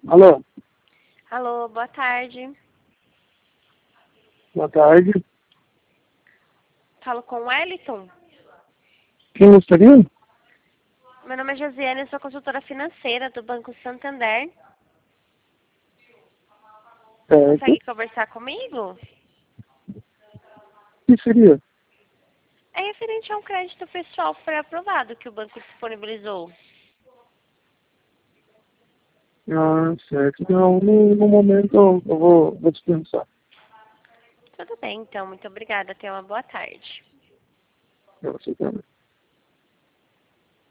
Alô, Alô, boa tarde. boa tarde. Falo com o Wellington. Quem gostaria? Meu nome é Josiane, eu sou consultora financeira do Banco Santander. Certo. Consegue conversar comigo? O que seria? É referente a um crédito pessoal que foi aprovado, que o banco disponibilizou. Ah, certo. Não, no momento eu vou dispensar. Tudo bem, então. Muito obrigada. Tenha uma boa tarde. Pra você também.